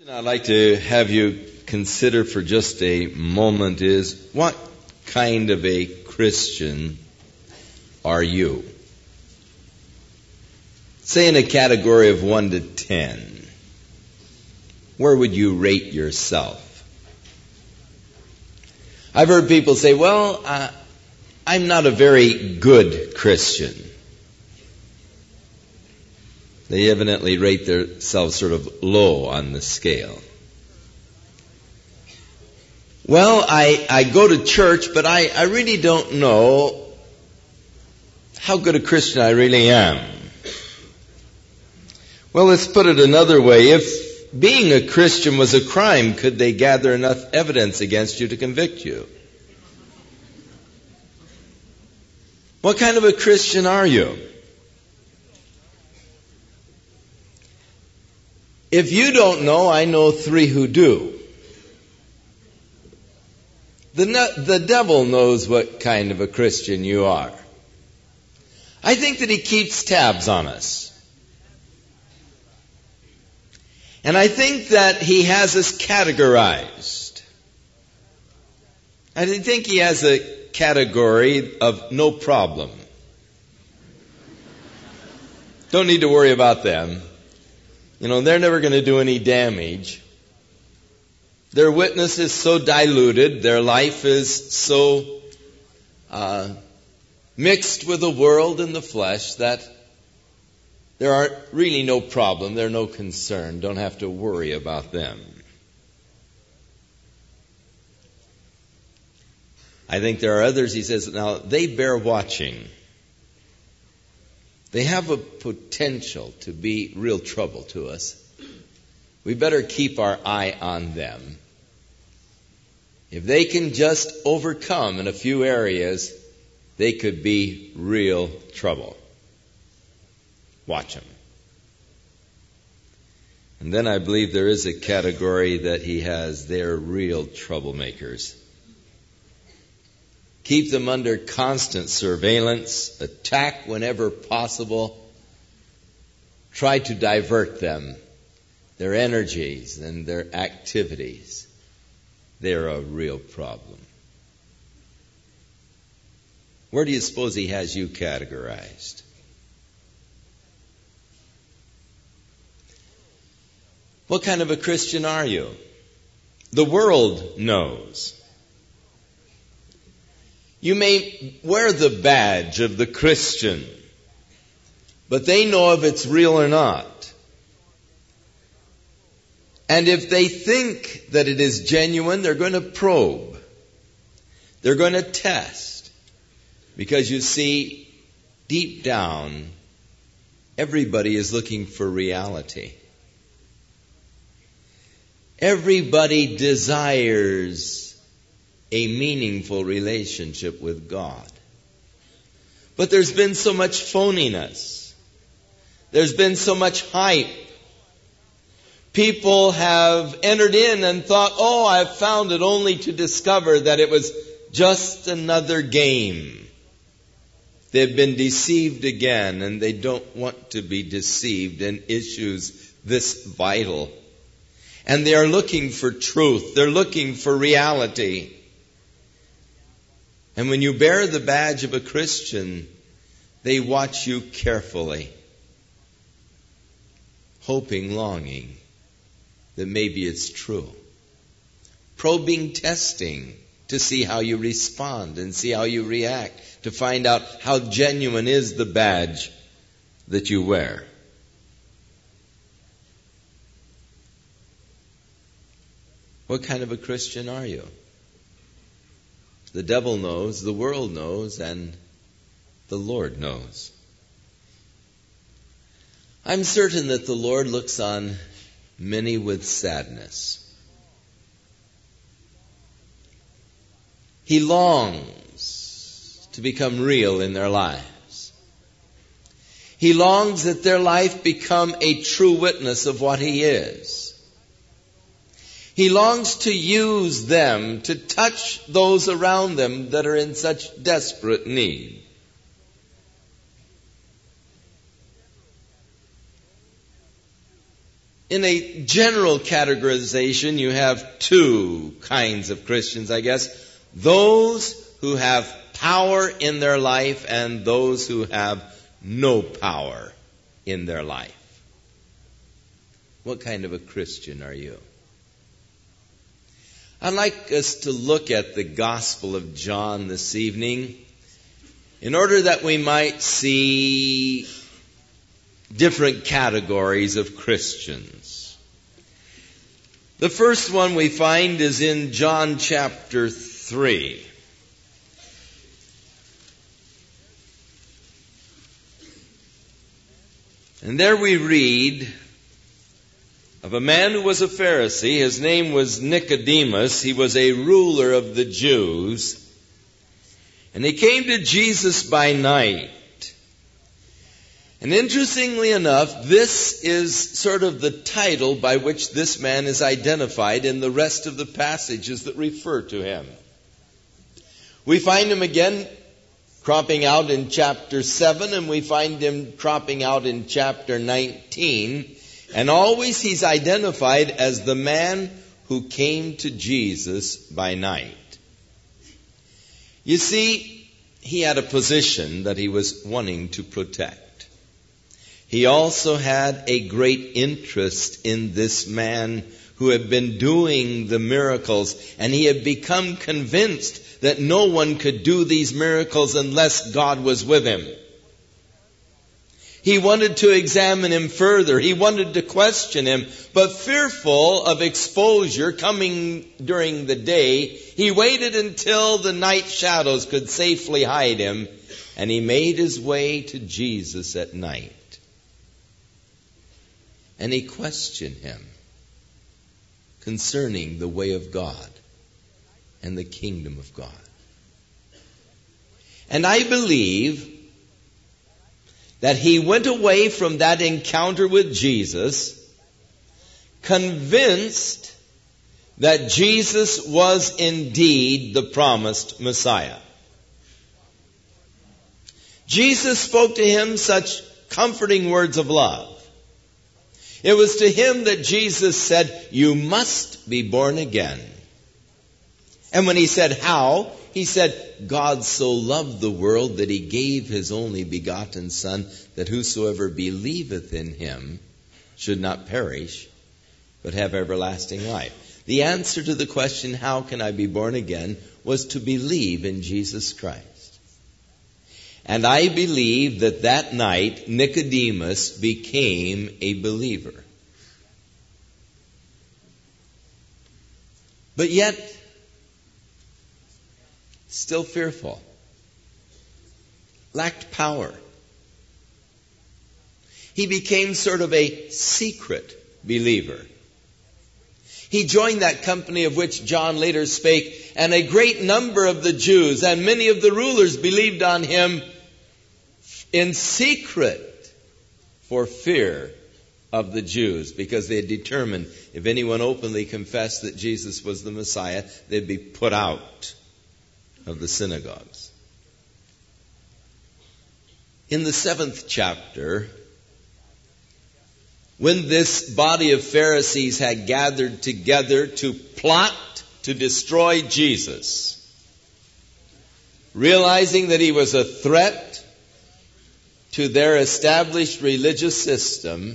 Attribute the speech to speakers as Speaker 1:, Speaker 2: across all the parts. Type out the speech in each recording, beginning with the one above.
Speaker 1: I'd like to have you consider for just a moment is, what kind of a Christian are you? Say in a category of 1 to 10, where would you rate yourself? I've heard people say, well, I'm not a very good Christian. They evidently rate themselves sort of low on the scale. Well, I go to church, but I really don't know how good a Christian I really am. Well, let's put it another way. If being a Christian was a crime, could they gather enough evidence against you to convict you? What kind of a Christian are you? If you don't know, I know 3 who do. The devil knows what kind of a Christian you are. I think that he keeps tabs on us. And I think that he has us categorized. I think he has a category of no problem. Don't need to worry about them. They're never going to do any damage. Their witness is so diluted, their life is so mixed with the world and the flesh that there are really no problem, there's no concern, don't have to worry about them. I think there are others, he says, now they bear watching. They have a potential to be real trouble to us. We better keep our eye on them. If they can just overcome in a few areas, they could be real trouble. Watch them. And then I believe there is a category that he has. They're real troublemakers. Keep them under constant surveillance, attack whenever possible, try to divert them, their energies and their activities. They're a real problem. Where do you suppose he has you categorized? What kind of a Christian are you? The world knows. You may wear the badge of the Christian, but they know if it's real or not. And if they think that it is genuine, they're going to probe. They're going to test. Because you see, deep down, everybody is looking for reality. Everybody desires a meaningful relationship with God. But there's been so much phoniness. There's been so much hype. People have entered in and thought, I've found it, only to discover that it was just another game. They've been deceived again, and they don't want to be deceived in issues this vital. And they are looking for truth. They're looking for reality. And when you bear the badge of a Christian, they watch you carefully, hoping, longing that maybe it's true. Probing, testing to see how you respond and see how you react, to find out how genuine is the badge that you wear. What kind of a Christian are you? The devil knows, the world knows, and the Lord knows. I'm certain that the Lord looks on many with sadness. He longs to become real in their lives. He longs that their life become a true witness of what He is. He longs to use them to touch those around them that are in such desperate need. In a general categorization, you have two kinds of Christians, I guess. Those who have power in their life and those who have no power in their life. What kind of a Christian are you? I'd like us to look at the Gospel of John this evening in order that we might see different categories of Christians. The first one we find is in John chapter 3. And there we read of a man who was a Pharisee. His name was Nicodemus. He was a ruler of the Jews. And he came to Jesus by night. And interestingly enough, this is sort of the title by which this man is identified in the rest of the passages that refer to him. We find him again cropping out in chapter 7, and we find him cropping out in chapter 19. And always he's identified as the man who came to Jesus by night. You see, he had a position that he was wanting to protect. He also had a great interest in this man who had been doing the miracles, and he had become convinced that no one could do these miracles unless God was with him. He wanted to examine him further. He wanted to question him, but fearful of exposure coming during the day, he waited until the night shadows could safely hide him, and he made his way to Jesus at night. And he questioned him concerning the way of God and the kingdom of God. And I believe that he went away from that encounter with Jesus convinced that Jesus was indeed the promised Messiah. Jesus spoke to him such comforting words of love. It was to him that Jesus said, "You must be born again." And when he said, "How?" he said, "God so loved the world that he gave his only begotten Son, that whosoever believeth in him should not perish, but have everlasting life." The answer to the question, how can I be born again, was to believe in Jesus Christ. And I believe that that night Nicodemus became a believer. But yet, still fearful, lacked power. He became sort of a secret believer. He joined that company of which John later spake, and a great number of the Jews and many of the rulers believed on him in secret for fear of the Jews, because they had determined if anyone openly confessed that Jesus was the Messiah, they'd be put out of the synagogues. In the 7th chapter, when this body of Pharisees had gathered together to plot to destroy Jesus, realizing that he was a threat to their established religious system,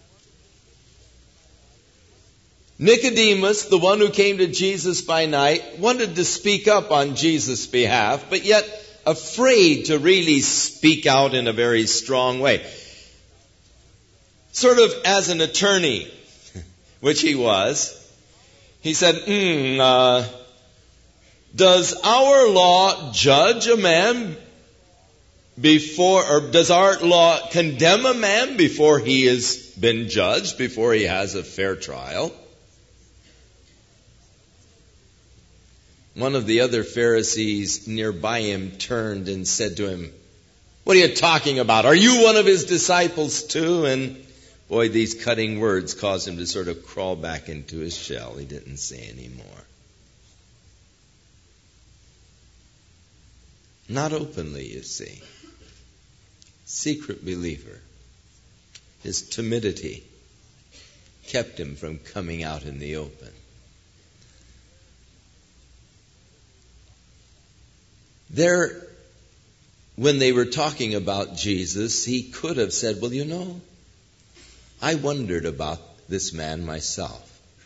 Speaker 1: Nicodemus, the one who came to Jesus by night, wanted to speak up on Jesus' behalf, but yet afraid to really speak out in a very strong way. Sort of as an attorney, which he was, he said, does our law judge a man before, or does our law condemn a man before he has been judged, before he has a fair trial? One of the other Pharisees nearby him turned and said to him, "What are you talking about? Are you one of his disciples too?" And boy, these cutting words caused him to sort of crawl back into his shell. He didn't say any more. Not openly, you see. Secret believer. His timidity. kept him from coming out in the open. There, when they were talking about Jesus, he could have said, well, you know, I wondered about this man myself.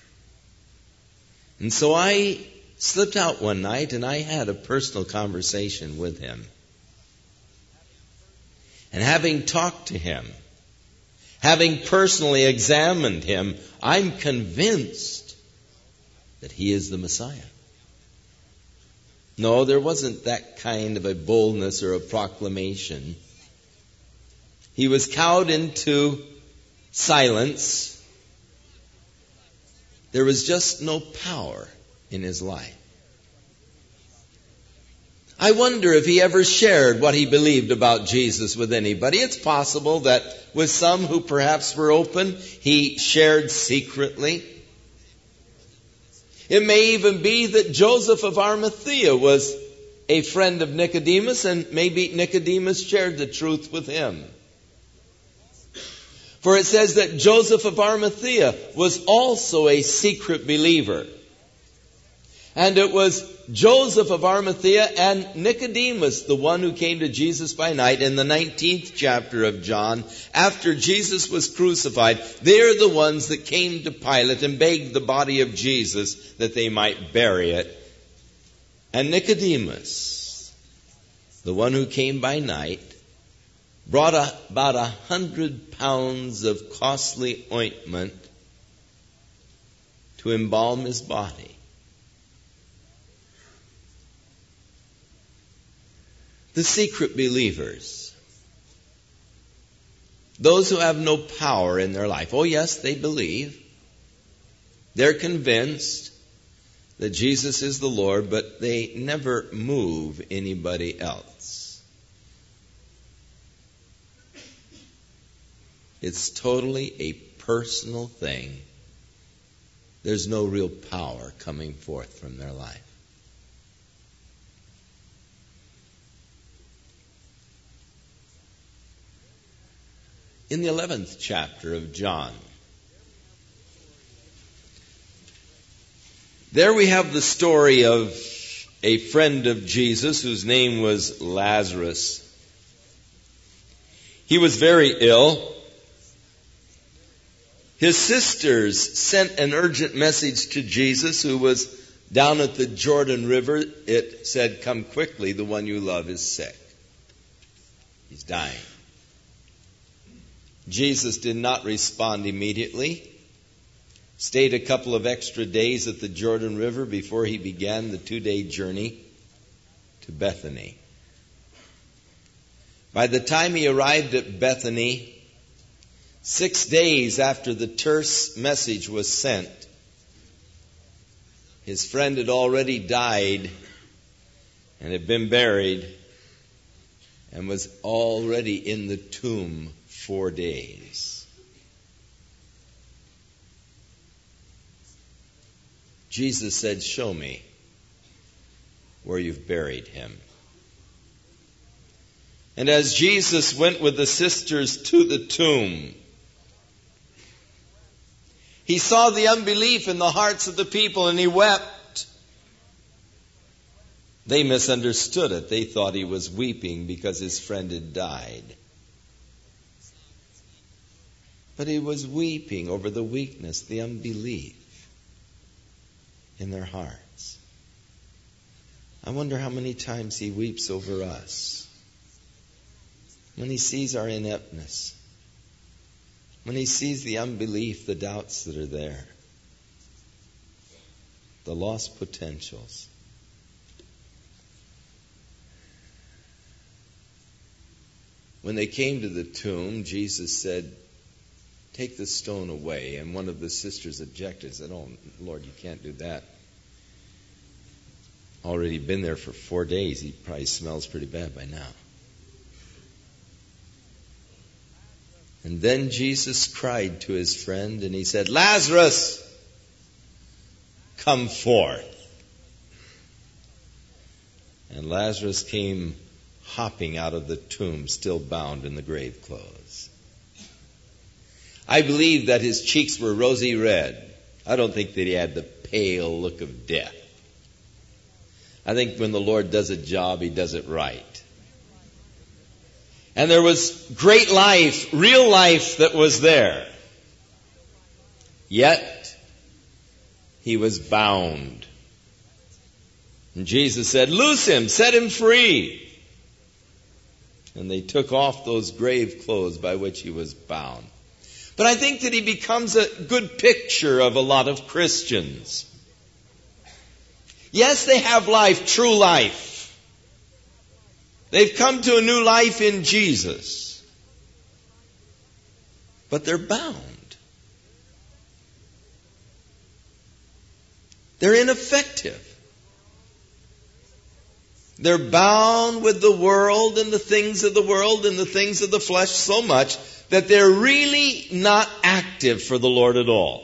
Speaker 1: And so I slipped out one night and I had a personal conversation with him. And having talked to him, having personally examined him, I'm convinced that he is the Messiah. No, there wasn't that kind of a boldness or a proclamation. He was cowed into silence. There was just no power in his life. I wonder if he ever shared what he believed about Jesus with anybody. It's possible that with some who perhaps were open, he shared secretly. It may even be that Joseph of Arimathea was a friend of Nicodemus, and maybe Nicodemus shared the truth with him. For it says that Joseph of Arimathea was also a secret believer. And it was Joseph of Arimathea and Nicodemus, the one who came to Jesus by night in the 19th chapter of John, after Jesus was crucified. They're the ones that came to Pilate and begged the body of Jesus that they might bury it. And Nicodemus, the one who came by night, brought about 100 pounds of costly ointment to embalm his body. The secret believers, those who have no power in their life. Oh yes, they believe. They're convinced that Jesus is the Lord, but they never move anybody else. It's totally a personal thing. There's no real power coming forth from their life. In the 11th chapter of John, there we have the story of a friend of Jesus whose name was Lazarus. He was very ill. His sisters sent an urgent message to Jesus, who was down at the Jordan River. It said, "Come quickly, the one you love is sick. He's dying." Jesus did not respond immediately. Stayed a couple of extra days at the Jordan River before he began the 2-day journey to Bethany. By the time he arrived at Bethany, 6 days after the terse message was sent, his friend had already died and had been buried and was already in the tomb 4 days. Jesus said, "Show me where you've buried him." And as Jesus went with the sisters to the tomb, he saw the unbelief in the hearts of the people and he wept. They misunderstood it. They thought he was weeping because his friend had died. But he was weeping over the weakness, the unbelief in their hearts. I wonder how many times he weeps over us. When he sees our ineptness. When he sees the unbelief, the doubts that are there. The lost potentials. When they came to the tomb, Jesus said, "Take the stone away." And one of the sisters objected, said, "Oh, Lord, you can't do that. Already been there for 4 days. He probably smells pretty bad by now." And then Jesus cried to his friend and he said, "Lazarus, come forth." And Lazarus came hopping out of the tomb, still bound in the grave clothes. I believe that his cheeks were rosy red. I don't think that he had the pale look of death. I think when the Lord does a job, he does it right. And there was great life, real life that was there. Yet, he was bound. And Jesus said, "Loose him, set him free." And they took off those grave clothes by which he was bound. But I think that he becomes a good picture of a lot of Christians. Yes, they have life, true life. They've come to a new life in Jesus. But they're bound. They're ineffective. They're bound with the world and the things of the world and the things of the flesh so much that they're really not active for the Lord at all.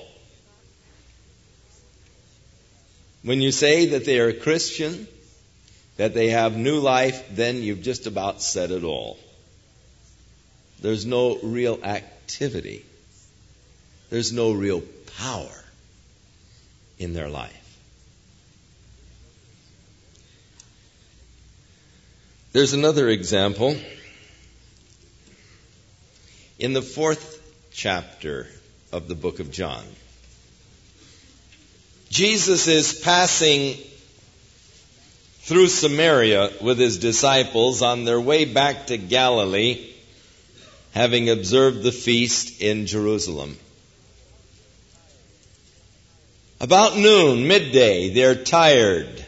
Speaker 1: When you say that they are a Christian, that they have new life, then you've just about said it all. There's no real activity. There's no real power in their life. There's another example. In the 4th chapter of the book of John, Jesus is passing through Samaria with his disciples on their way back to Galilee, having observed the feast in Jerusalem. About noon, midday, they're tired.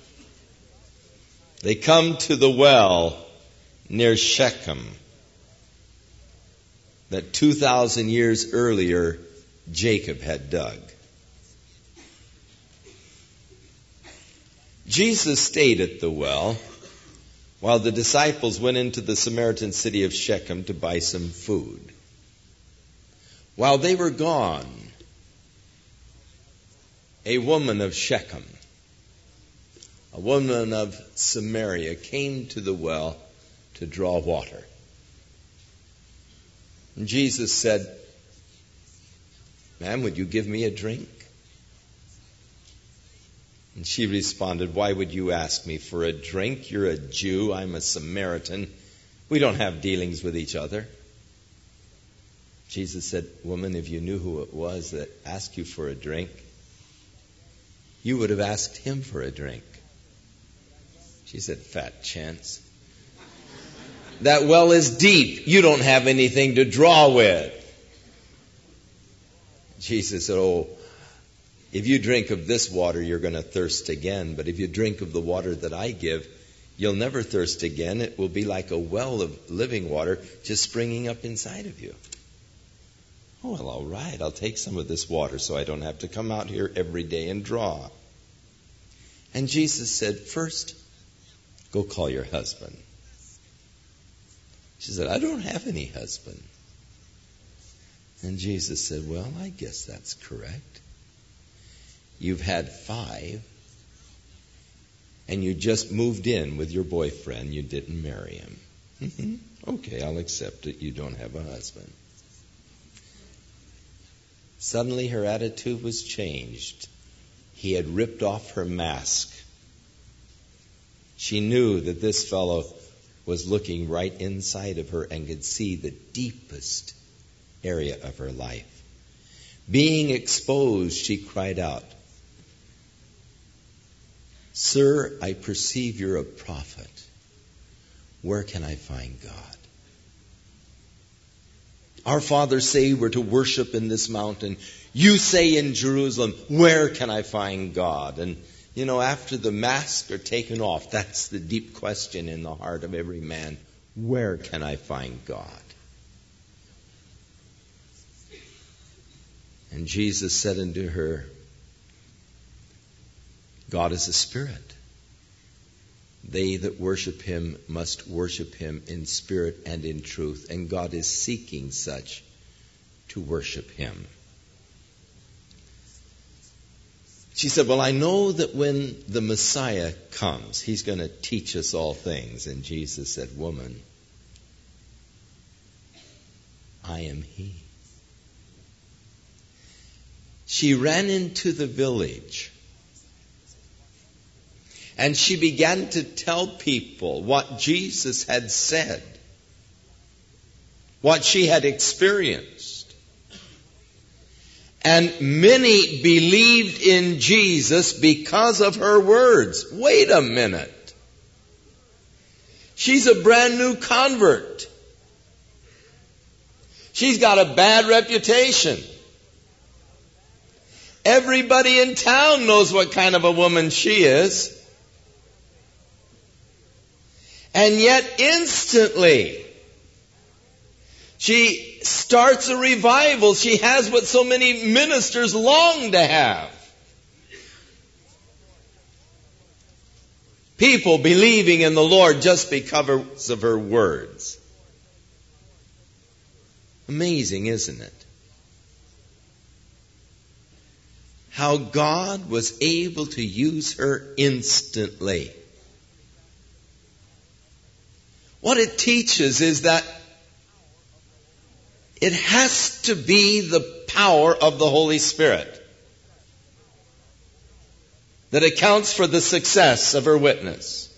Speaker 1: They come to the well near Shechem that 2,000 years earlier Jacob had dug. Jesus stayed at the well while the disciples went into the Samaritan city of Shechem to buy some food. While they were gone, a woman of Shechem, a woman of Samaria, came to the well to draw water. And Jesus said, "Ma'am, would you give me a drink?" And she responded, "Why would you ask me for a drink? You're a Jew, I'm a Samaritan. We don't have dealings with each other." Jesus said, "Woman, if you knew who it was that asked you for a drink, you would have asked him for a drink." She said, "Fat chance. That well is deep. You don't have anything to draw with." Jesus said, "Oh, if you drink of this water, you're going to thirst again. But if you drink of the water that I give, you'll never thirst again. It will be like a well of living water just springing up inside of you." "Oh, well, all right. I'll take some of this water so I don't have to come out here every day and draw." And Jesus said, "First, go call your husband." She said, "I don't have any husband." And Jesus said, "Well, I guess that's correct. You've had 5, and you just moved in with your boyfriend. You didn't marry him. Okay, I'll accept it. You don't have a husband." Suddenly her attitude was changed. He had ripped off her mask. She knew that this fellow was looking right inside of her and could see the deepest area of her life. Being exposed, she cried out, "Sir, I perceive you're a prophet. Where can I find God? Our fathers say we're to worship in this mountain. You say in Jerusalem, where can I find God?" And after the masks are taken off, that's the deep question in the heart of every man. Where can I find God? And Jesus said unto her, "God is a spirit. They that worship him must worship him in spirit and in truth. And God is seeking such to worship him." She said, "Well, I know that when the Messiah comes, he's going to teach us all things." And Jesus said, "Woman, I am he." she ran into the village and she began to tell people what Jesus had said, what she had experienced. And many believed in Jesus because of her words. Wait a minute. She's a brand new convert. She's got a bad reputation. Everybody in town knows what kind of a woman she is. And yet instantly, she starts a revival. She has what so many ministers long to have. People believing in the Lord just because of her words. Amazing, isn't it? How God was able to use her instantly. What it teaches is that it has to be the power of the Holy Spirit that accounts for the success of her witness.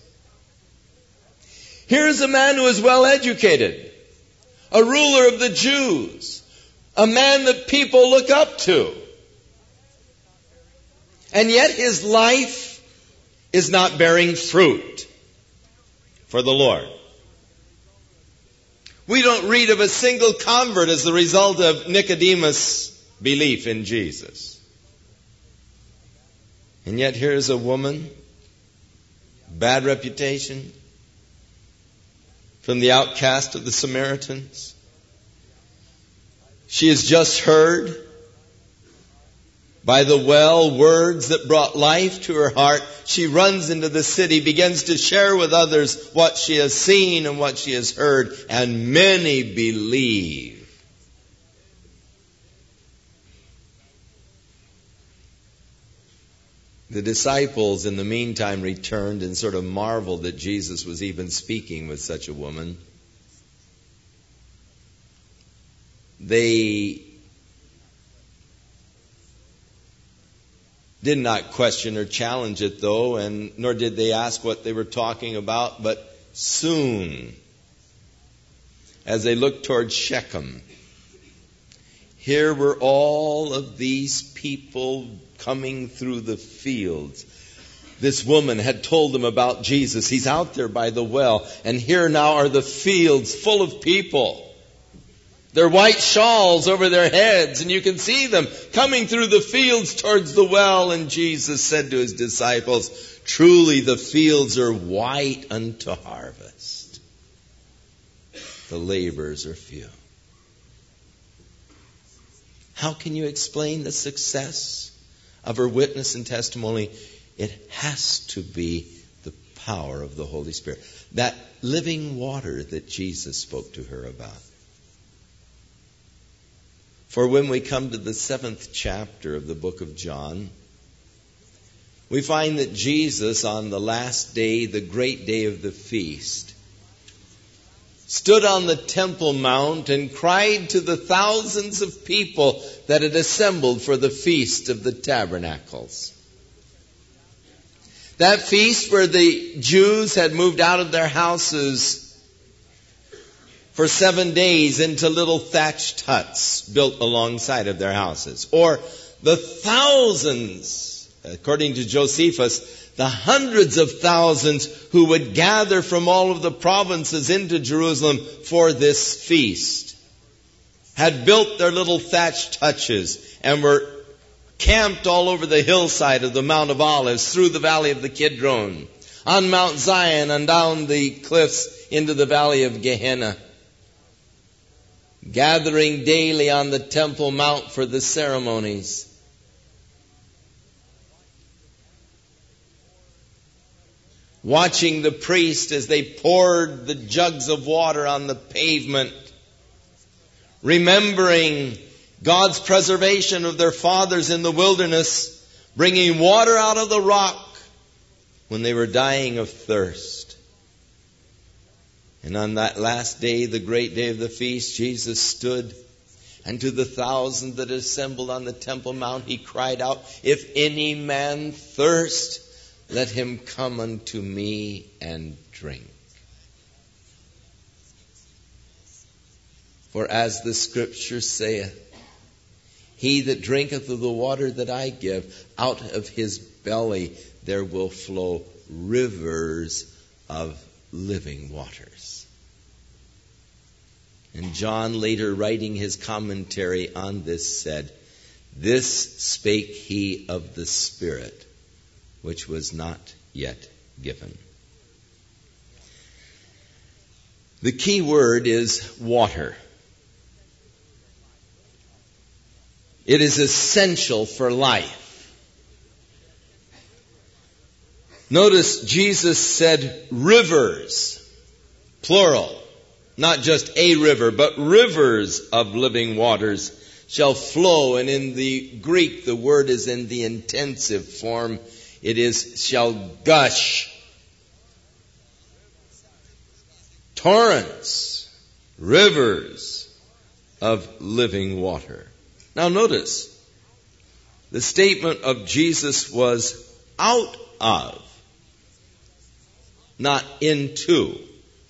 Speaker 1: Here's a man who is well educated, a ruler of the Jews, a man that people look up to. And yet his life is not bearing fruit for the Lord. We don't read of a single convert as the result of Nicodemus' belief in Jesus. And yet here's a woman, bad reputation, from the outcast of the Samaritans. She has just heard by the well words that brought life to her heart. She runs into the city, begins to share with others what she has seen and what she has heard, and many believe. The disciples in the meantime returned and sort of marveled that Jesus was even speaking with such a woman. They did not question or challenge it, though, and nor did they ask what they were talking about. But soon, as they looked towards Shechem, here were all of these people coming through the fields. This woman had told them about Jesus. He's out there by the well. And here now are the fields full of people. Their white shawls over their heads, and you can see them coming through the fields towards the well. And Jesus said to his disciples, "Truly the fields are white unto harvest. The laborers are few." How can you explain the success of her witness and testimony? It has to be the power of the Holy Spirit. That living water that Jesus spoke to her about. For when we come to the 7th chapter of the book of John, we find that Jesus, on the last day, the great day of the feast, stood on the Temple Mount and cried to the thousands of people that had assembled for the Feast of the Tabernacles. That feast where the Jews had moved out of their houses for 7 days into little thatched huts built alongside of their houses. Or the thousands, according to Josephus, the hundreds of thousands who would gather from all of the provinces into Jerusalem for this feast, had built their little thatched hutches and were camped all over the hillside of the Mount of Olives, through the valley of the Kidron, on Mount Zion and down the cliffs into the valley of Gehenna, gathering daily on the Temple Mount for the ceremonies. Watching the priest as they poured the jugs of water on the pavement, remembering God's preservation of their fathers in the wilderness, bringing water out of the rock when they were dying of thirst. And on that last day, the great day of the feast, Jesus stood And to the thousands that assembled on the Temple Mount, he cried out, "If any man thirst, let him come unto me and drink. For as the Scripture saith, he that drinketh of the water that I give, out of his belly there will flow rivers of living waters." And John, later writing his commentary on this, said, "This spake he of the Spirit, which was not yet given." The key word is water. It is essential for life. Notice Jesus said rivers, plural. Not just a river, but rivers of living waters shall flow. And in the Greek, the word is in the intensive form. It is shall gush. Torrents, rivers of living water. Now notice, the statement of Jesus was out of, not into.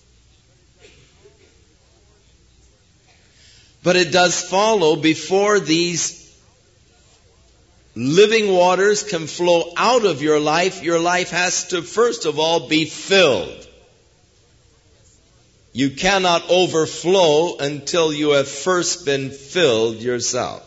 Speaker 1: But it does follow, before these living waters can flow out of your life has to first of all be filled. You cannot overflow until you have first been filled yourself.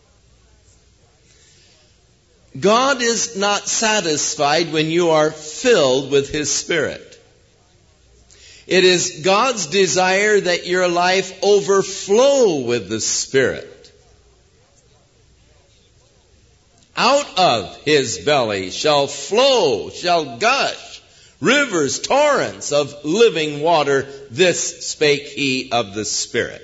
Speaker 1: God is not satisfied when you are filled with His Spirit. It is God's desire that your life overflow with the Spirit. Out of His belly shall flow, shall gush, rivers, torrents of living water. This spake he of the Spirit.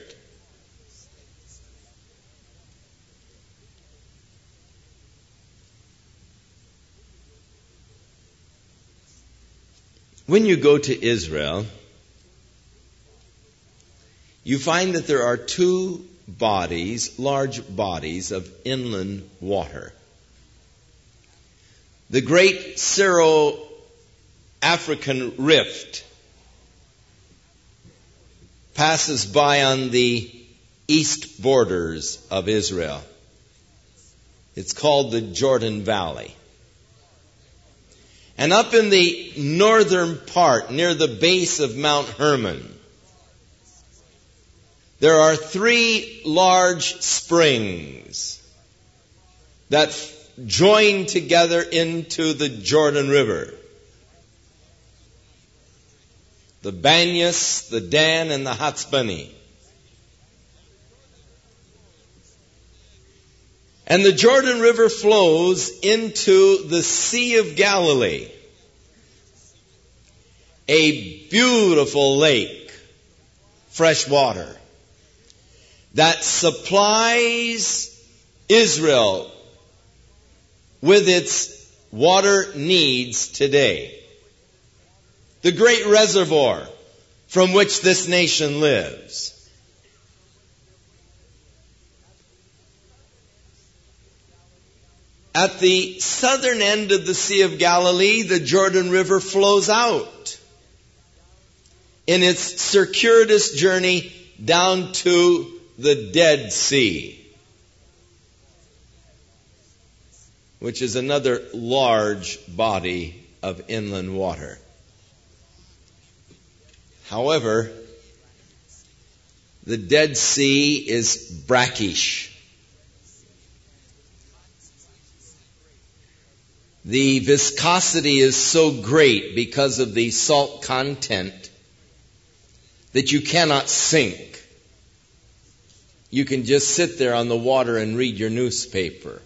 Speaker 1: When you go to Israel, you find that there are two bodies, large bodies of inland water. The great Syro-African rift passes by on the east borders of Israel. It's called the Jordan Valley. And up in the northern part, near the base of Mount Hermon, there are three large springs that join together into the Jordan River. The Banyas, the Dan, and the Hatzbani. And the Jordan River flows into the Sea of Galilee, a beautiful lake, fresh water, that supplies Israel with its water needs today. The great reservoir from which this nation lives. At the southern end of the Sea of Galilee, the Jordan River flows out in its circuitous journey down to the Dead Sea, which is another large body of inland water. However, the Dead Sea is brackish. The viscosity is so great because of the salt content that you cannot sink. You can just sit there on the water and read your newspaper.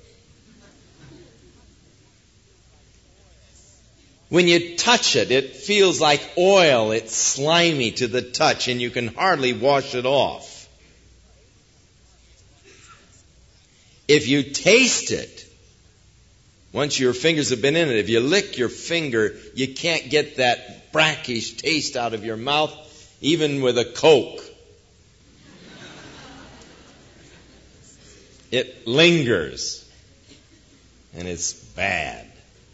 Speaker 1: When you touch it, it feels like oil. It's slimy to the touch, and you can hardly wash it off. If you taste it, once your fingers have been in it, if you lick your finger, you can't get that brackish taste out of your mouth, even with a Coke. It lingers, and it's bad.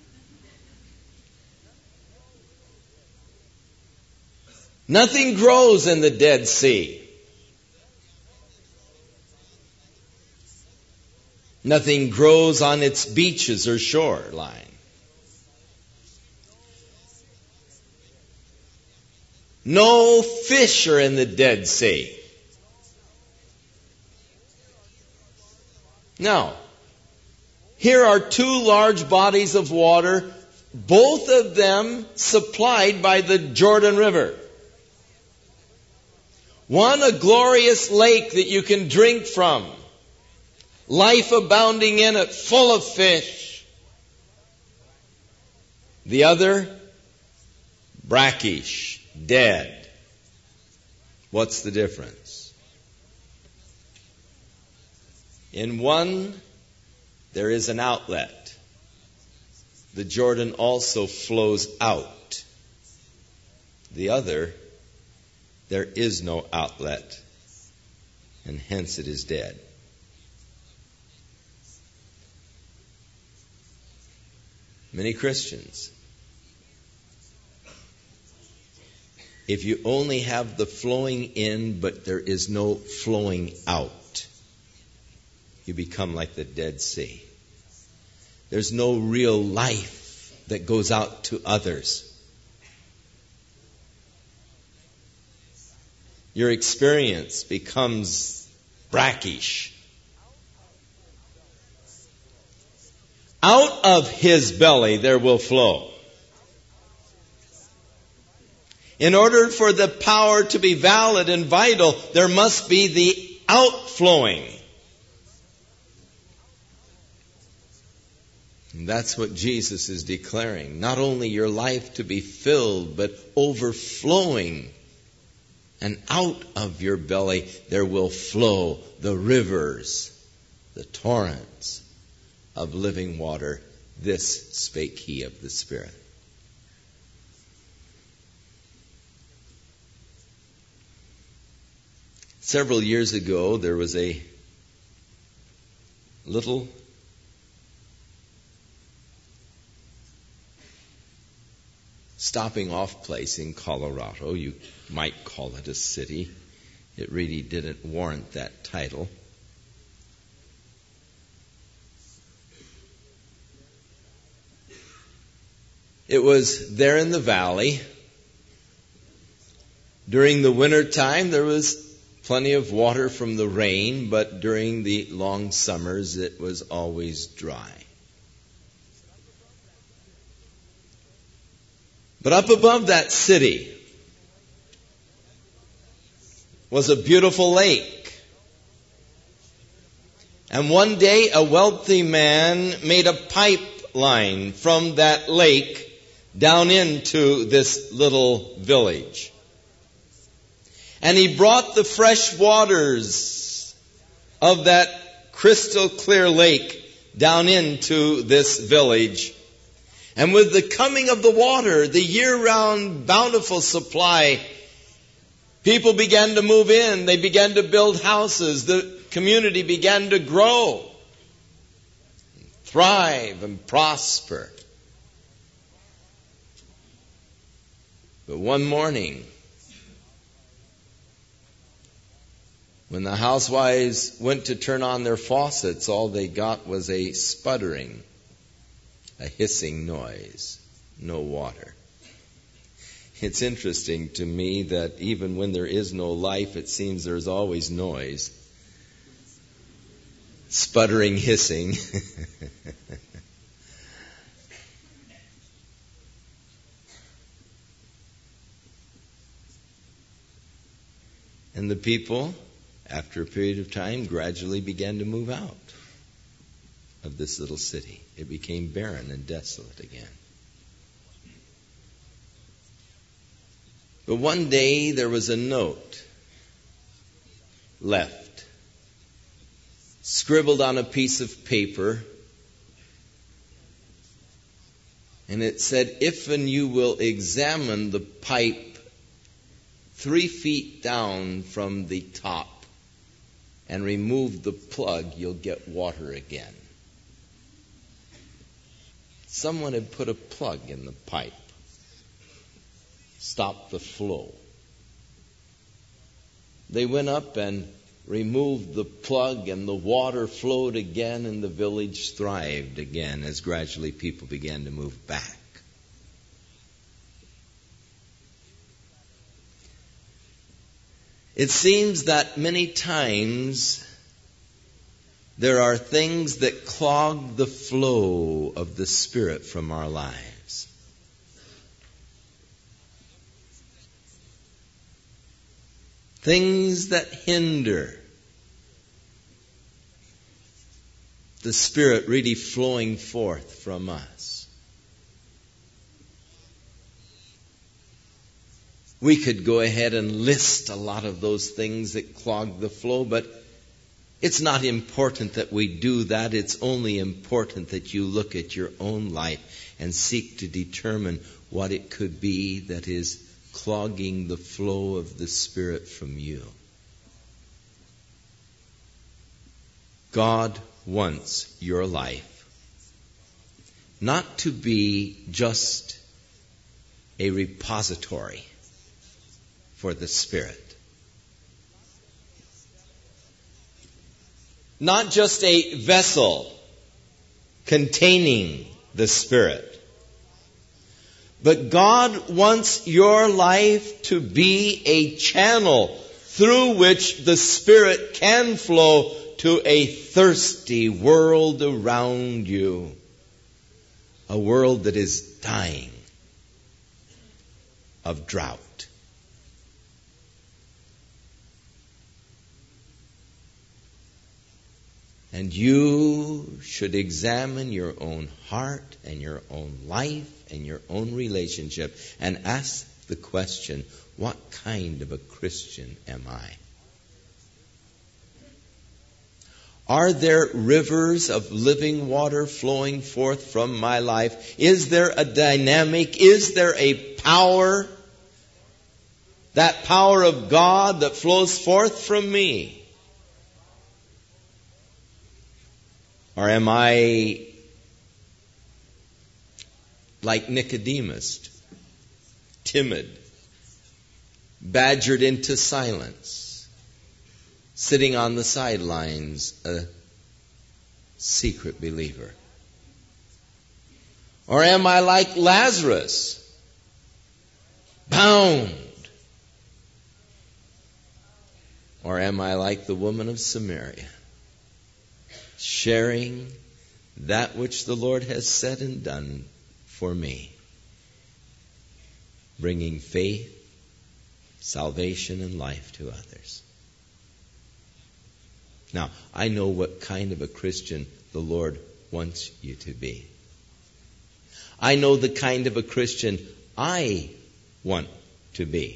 Speaker 1: Nothing grows in the Dead Sea. Nothing grows on its beaches or shoreline. No fish are in the Dead Sea. Now, here are two large bodies of water, both of them supplied by the Jordan River. One, a glorious lake that you can drink from, life abounding in it, full of fish. The other, brackish, dead. What's the difference? In one, there is an outlet. The Jordan also flows out. The other, there is no outlet, and hence it is dead. Many Christians, if you only have the flowing in, but there is no flowing out, you become like the Dead Sea. There's no real life that goes out to others. Your experience becomes brackish. Out of his belly there will flow. In order for the power to be valid and vital, there must be the outflowing. And that's what Jesus is declaring. Not only your life to be filled, but overflowing. And out of your belly there will flow the rivers, the torrents of living water. This spake he of the Spirit. Several years ago, there was a little stopping off place in Colorado. You might call it a city. It really didn't warrant that title. It was there in the valley. During the winter time, there was plenty of water from the rain, but during the long summers, it was always dry. But up above that city was a beautiful lake. And one day a wealthy man made a pipeline from that lake down into this little village. And he brought the fresh waters of that crystal clear lake down into this village. And with the coming of the water, the year-round bountiful supply, people began to move in. They began to build houses. The community began to grow, thrive, and prosper. But one morning, when the housewives went to turn on their faucets, all they got was a sputtering, a hissing noise, no water. It's interesting to me that even when there is no life, it seems there's always noise. Sputtering, hissing. And the people, after a period of time, gradually began to move out of this little city. It became barren and desolate again. But one day there was a note left, scribbled on a piece of paper, and it said, "If and you will examine the pipe 3 feet down from the top and remove the plug, you'll get water again. Someone had put a plug in the pipe, stopped the flow. They went up and removed the plug, and the water flowed again, and the village thrived again as gradually people began to move back. It seems that many times there are things that clog the flow of the Spirit from our lives. Things that hinder the Spirit really flowing forth from us. We could go ahead and list a lot of those things that clog the flow, but it's not important that we do that. It's only important that you look at your own life and seek to determine what it could be that is clogging the flow of the Spirit from you. God wants your life not to be just a repository for the Spirit. Not just a vessel containing the Spirit. But God wants your life to be a channel through which the Spirit can flow to a thirsty world around you. A world that is dying of drought. And you should examine your own heart and your own life and your own relationship and ask the question, what kind of a Christian am I? Are there rivers of living water flowing forth from my life? Is there a dynamic? Is there a power? That power of God that flows forth from me? Or am I like Nicodemus, timid, badgered into silence, sitting on the sidelines, a secret believer? Or am I like Lazarus, bound? Or am I like the woman of Samaria, sharing that which the Lord has said and done for me, bringing faith, salvation, and life to others? Now, I know what kind of a Christian the Lord wants you to be. I know the kind of a Christian I want to be.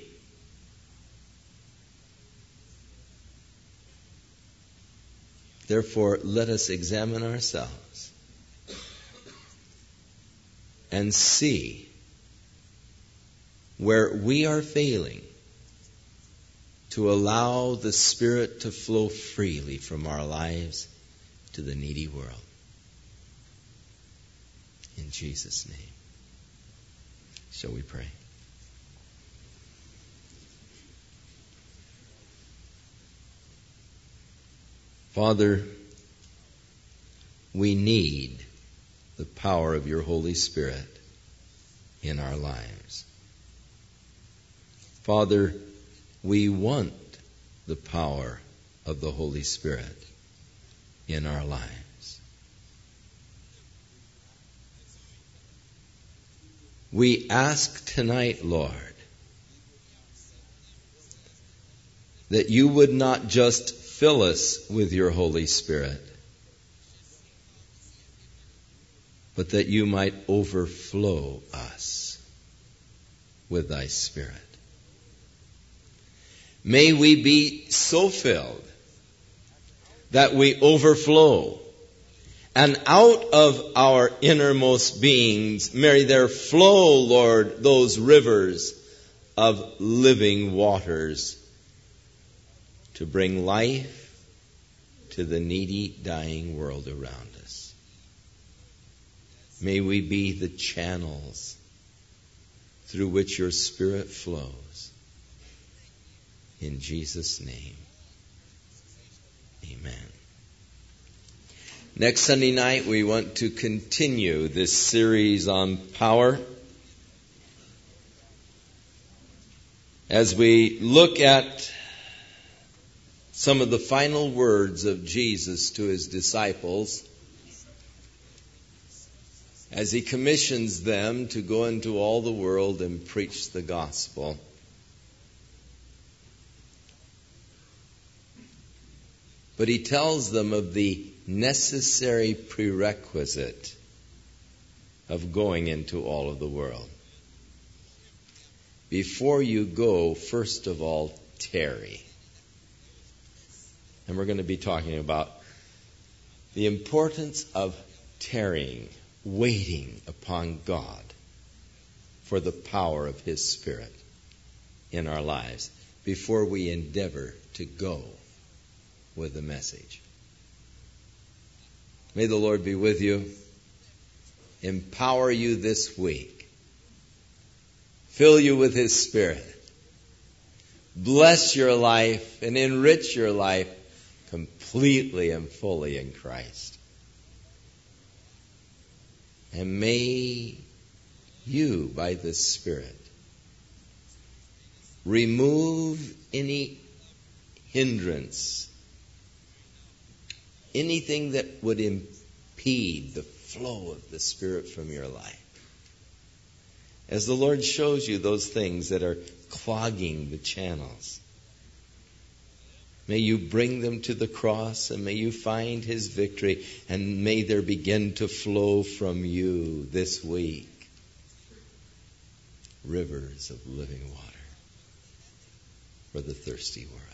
Speaker 1: Therefore, let us examine ourselves and see where we are failing to allow the Spirit to flow freely from our lives to the needy world. In Jesus' name. Shall we pray? Father, we need the power of your Holy Spirit in our lives. Father, we want the power of the Holy Spirit in our lives. We ask tonight, Lord, that you would not just fill us with your Holy Spirit, but that you might overflow us with thy Spirit. May we be so filled that we overflow, and out of our innermost beings may there flow, Lord, those rivers of living waters to bring life to the needy, dying world around us. May we be the channels through which your Spirit flows. In Jesus' name, amen. Next Sunday night, we want to continue this series on power as we look at some of the final words of Jesus to his disciples as he commissions them to go into all the world and preach the gospel. But he tells them of the necessary prerequisite of going into all of the world. Before you go, first of all, tarry. And we're going to be talking about the importance of tarrying, waiting upon God for the power of His Spirit in our lives before we endeavor to go with the message. May the Lord be with you, empower you this week, fill you with His Spirit, bless your life and enrich your life completely and fully in Christ. And may you, by the Spirit, remove any hindrance, anything that would impede the flow of the Spirit from your life. As the Lord shows you those things that are clogging the channels, may you bring them to the cross, and may you find His victory, and may there begin to flow from you this week rivers of living water for the thirsty world.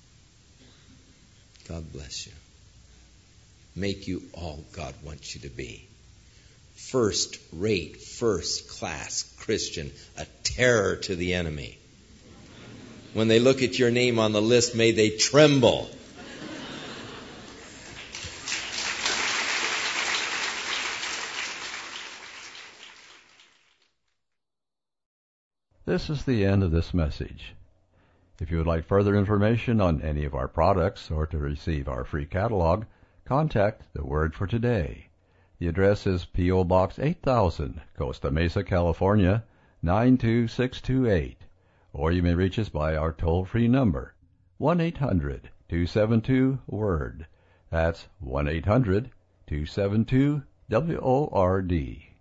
Speaker 1: God bless you. Make you all God wants you to be. First-rate, first-class Christian, a terror to the enemy. When they look at your name on the list, may they tremble.
Speaker 2: This is the end of this message. If you would like further information on any of our products or to receive our free catalog, contact The Word for Today. The address is P.O. Box 8000, Costa Mesa, California, 92628. Or you may reach us by our toll-free number, 1-800-272-WORD. That's 1-800-272-WORD.